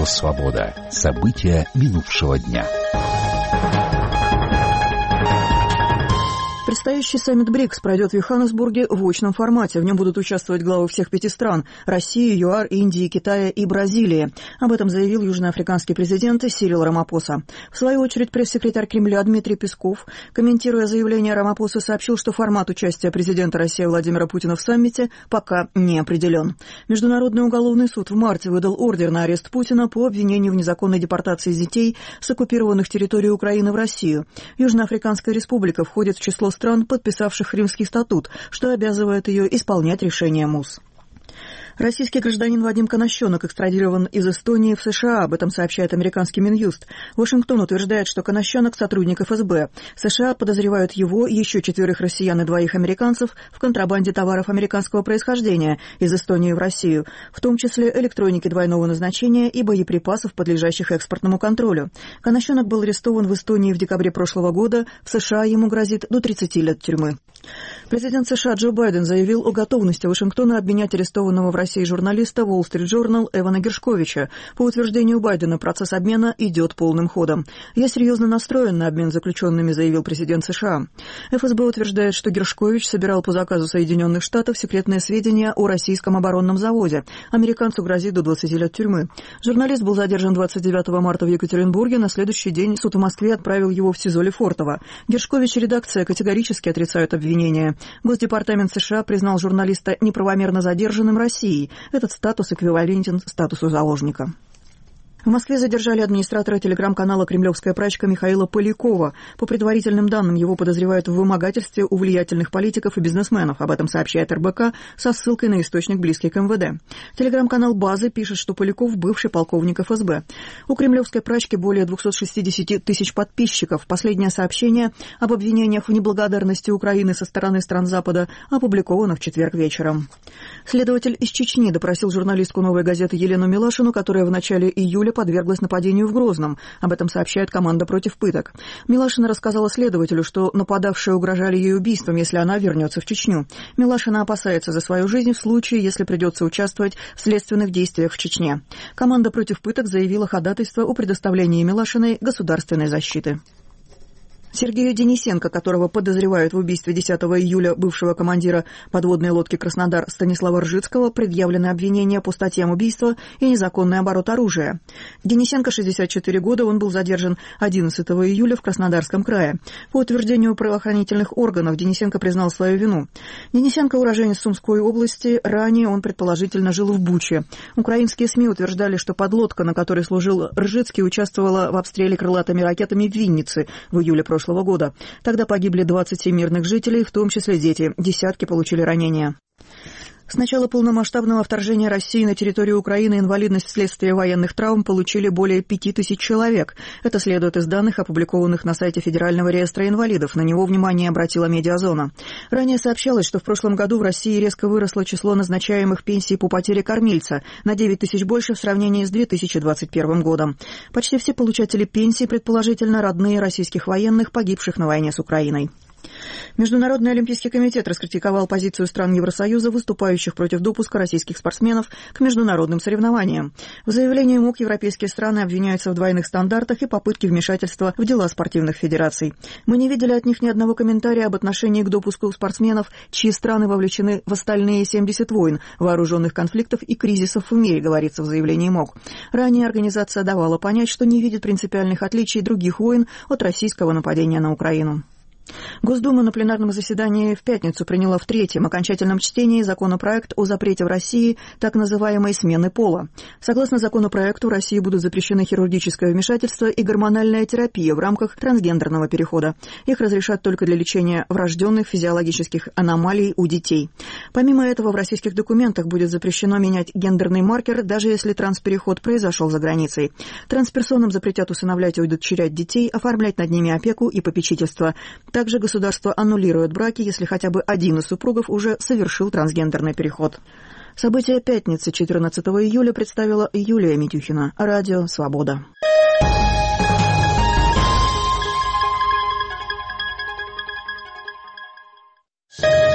«Свобода». События минувшего дня. Предстоящий саммит БРИКС пройдет в Йоханнесбурге в очном формате. В нем будут участвовать главы всех 5 стран – России, ЮАР, Индии, Китая и Бразилии. Об этом заявил южноафриканский президент Сирил Рамапоса. В свою очередь, пресс-секретарь Кремля Дмитрий Песков, комментируя заявление Рамапосы, сообщил, что формат участия президента России Владимира Путина в саммите пока не определен. Международный уголовный суд в марте выдал ордер на арест Путина по обвинению в незаконной депортации детей с оккупированных территорий Украины в Россию. Южноафриканская республика входит в число стран, подписавших Римский статут, что обязывает ее исполнять решения МУС. Российский гражданин Вадим Конощенок экстрадирован из Эстонии в США. Об этом сообщает американский Минюст. Вашингтон утверждает, что Конощенок – сотрудник ФСБ. США подозревают его, еще 4 россиян и 2 американцев в контрабанде товаров американского происхождения из Эстонии в Россию, в том числе электроники двойного назначения и боеприпасов, подлежащих экспортному контролю. Конощенок был арестован в Эстонии в декабре прошлого года. В США ему грозит до 30 лет тюрьмы. Президент США Джо Байден заявил о готовности Вашингтона обменять арестованного в России журналиста Wall Street Journal Эвана Гершковича. По утверждению Байдена, процесс обмена идет полным ходом. «Я серьезно настроен на обмен заключенными», заявил президент США. ФСБ утверждает, что Гершкович собирал по заказу Соединенных Штатов секретные сведения о российском оборонном заводе. Американцу грозит до 20 лет тюрьмы. Журналист был задержан 29 марта в Екатеринбурге. На следующий день суд в Москве отправил его в СИЗО Лефортово. Гершкович и редакция категорически отрицают обвинения. Госдепартамент США признал журналиста неправомерно задержанным Россией. Этот статус эквивалентен статусу заложника. В Москве задержали администратора телеграм-канала «Кремлевская прачка» Михаила Полякова. По предварительным данным, его подозревают в вымогательстве у влиятельных политиков и бизнесменов. Об этом сообщает РБК со ссылкой на источник, близкий к МВД. Телеграм-канал «Базы» пишет, что Поляков – бывший полковник ФСБ. У «Кремлевской прачки» более 260 тысяч подписчиков. Последнее сообщение об обвинениях в неблагодарности Украины со стороны стран Запада опубликовано в четверг вечером. Следователь из Чечни допросил журналистку «Новой газеты» Елену Милашину, которая в начале июля подверглась нападению в Грозном. Об этом сообщает команда против пыток. Милашина рассказала следователю, что нападавшие угрожали ей убийством, если она вернется в Чечню. Милашина опасается за свою жизнь в случае, если придется участвовать в следственных действиях в Чечне. Команда против пыток заявила ходатайство о предоставлении Милашиной государственной защиты. Сергею Денисенко, которого подозревают в убийстве 10 июля бывшего командира подводной лодки «Краснодар» Станислава Ржицкого, предъявлены обвинения по статьям убийства и незаконный оборот оружия. Денисенко 64 года, он был задержан 11 июля в Краснодарском крае. По утверждению правоохранительных органов, Денисенко признал свою вину. Денисенко уроженец Сумской области, ранее он предположительно жил в Буче. Украинские СМИ утверждали, что подлодка, на которой служил Ржицкий, участвовала в обстреле крылатыми ракетами в Виннице в июле прошлого года. Тогда погибли 27 мирных жителей, в том числе дети. Десятки получили ранения. С начала полномасштабного вторжения России на территорию Украины инвалидность вследствие военных травм получили более 5000 человек. Это следует из данных, опубликованных на сайте Федерального реестра инвалидов. На него внимание обратила Медиазона. Ранее сообщалось, что в прошлом году в России резко выросло число назначаемых пенсий по потере кормильца на 9 тысяч больше в сравнении с 2021 годом. Почти все получатели пенсий, предположительно, родные российских военных, погибших на войне с Украиной. Международный олимпийский комитет раскритиковал позицию стран Евросоюза, выступающих против допуска российских спортсменов к международным соревнованиям. В заявлении МОК европейские страны обвиняются в двойных стандартах и попытке вмешательства в дела спортивных федераций. Мы не видели от них ни одного комментария об отношении к допуску спортсменов, чьи страны вовлечены в остальные 70 войн, вооруженных конфликтов и кризисов в мире, говорится в заявлении МОК. Ранее организация давала понять, что не видит принципиальных отличий других войн от российского нападения на Украину. Госдума на пленарном заседании в пятницу приняла в третьем окончательном чтении законопроект о запрете в России так называемой смены пола. Согласно законопроекту, в России будут запрещены хирургическое вмешательство и гормональная терапия в рамках трансгендерного перехода. Их разрешат только для лечения врожденных физиологических аномалий у детей. Помимо этого, в российских документах будет запрещено менять гендерный маркер, даже если транспереход произошел за границей. Трансперсонам запретят усыновлять и удочерять детей, оформлять над ними опеку и попечительство. Также государство аннулирует браки, если хотя бы один из супругов уже совершил трансгендерный переход. События пятницы, 14 июля, представила Юлия Митюхина. Радио «Свобода».